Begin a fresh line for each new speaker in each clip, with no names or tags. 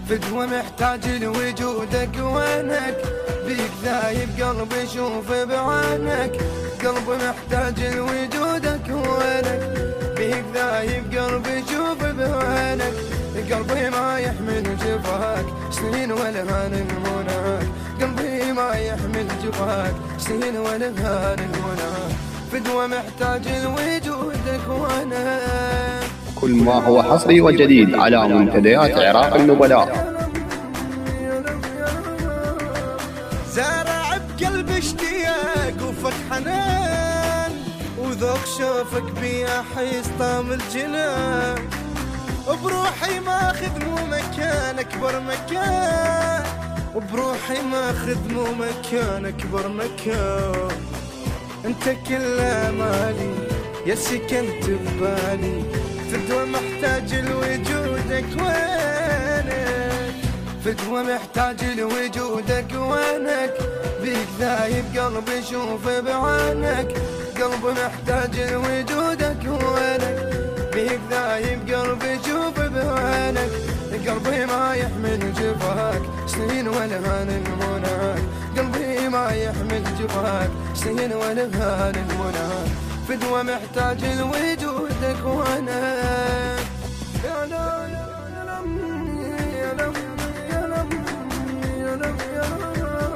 فدوة محتاج لوجودك وينك، بيك ذايب قلبي شوف بعينك. قلبي محتاج لوجودك وينك، بيك ذايب قلبي شوف بعينك. قلبي ما يحمل جفاك سنين والهان المناك، قلبي ما يحمل جفاك سنين والهان المناك. فدوة محتاج لوجودك وينك.
كل ما هو حصري وجديد على منتديات عراق النبلاء.
زارع بقلبي اشتياق وفك حنان، وذوق شوفك بي احس طعم الجنان. بروحي ماخذ مو مكان اكبر مكان، وبروحي ماخذ مو مكان اكبر مكان. انت كل امالي يا سكنت ببالي، فدوة محتاج لوجودك وينك. فدوة محتاج لوجودك وينك، بيك ذايب قلبي شوف بعينك. قلبي محتاج لوجودك وينك، بيك ذايب قلبي شوف بعينك. قلبي ما يحمل جفاك سنين والهان المناك، قلبي ما يحمل جفاك سنين والهان المناك. فدوة محتاج لوجودك وينك. يا لم يا لم يا لم يا لم يا لم يا لم.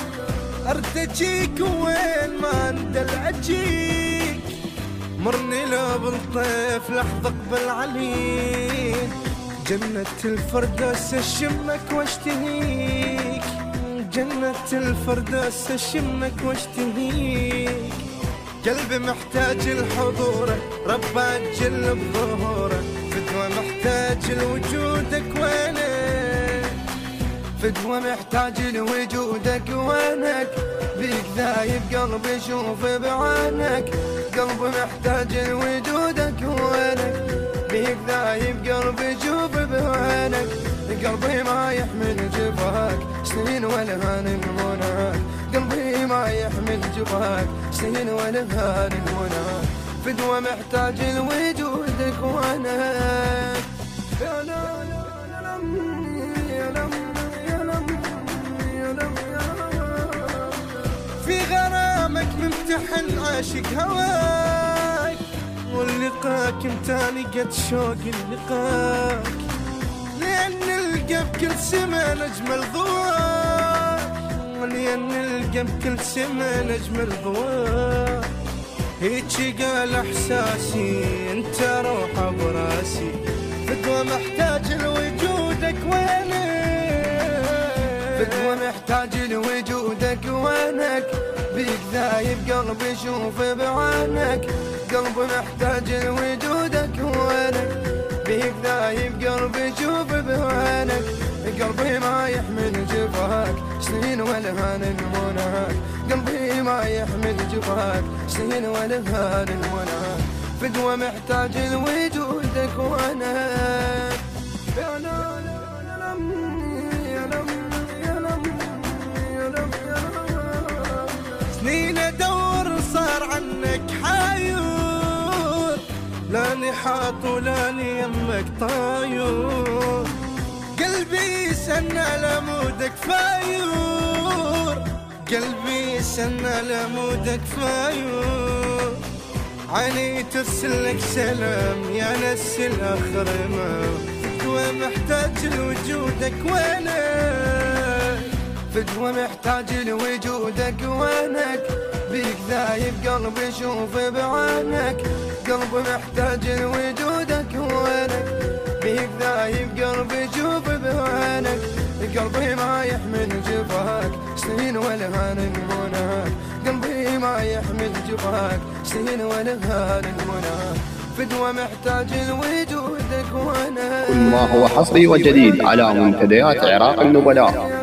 ارتجيك وين ما اندلع اجيك، مرني لو بالطيف لحظة قبل عليك. جنة الفردوس اشمك واشتهيك، جنة الفردوس اشمك واشتهيك. قلبي محتاج لحضوره رب اجل بظهوره، فدوة محتاج لوجودك وينك. فدوة محتاج لوجودك وينك، بيك ذايب قلبي شوف بعينك. قلبي محتاج لوجودك وينك، بيك ذايب قلبي شوف بعينك. قلبي ما يحمل جفاك سنين والهان المناك، قلبي ما يحمل جفاك سنين والهان المناك. فدوة محتاج لوجودك وينك. يا لم يا لم يا لم يا لم يا لم. في غرامك ممتحن عاشق هواك، واللقاك امتاني قد شوق اللقاك. لأن نلقى بكل سما نجمل ضواك، لأن نلقى بكل سما نجمل ضواك. هيجي قال احساسي انت روح براسي، فدوة محتاج لوجودك وينك. فدوة محتاج لوجودك وينك، بيك ذايب قلبي شوف بعينك. قلبي محتاج لوجودك وينك، بيك ذايب قلبي شوف بعينك. قلبي ما يحمل جفاك سنين والهان المناك، قلبي ما يحمل جفاك سنين والهان المناك. فدوة محتاج لوجودك وينك. يا لم يا لم يا لم يا لم يا لم. سنين ادور صار عنك حاير، لاني حاط ولاني يمك طاير. قلبي سنى لمودك فاير، قلبي سنى لمودك فاير. عيني ترسلك سلام يا نس الاخر ما، فدوة محتاج لوجودك وينك. فدوة محتاج لوجودك وينك، بيك ذايب قلبي شوف بعينك. قلبي محتاج لوجودك وينك، بيك ذايب قلبي شوف بعينك. قلبي ما يحمل جفاك سنين والهان المناك، قلبي ما يحمل جفاك سنين والهان المناك. فدوة محتاج لوجودك وينك.
كل ما هو حصري وجديد على منتديات عراق النبلاء.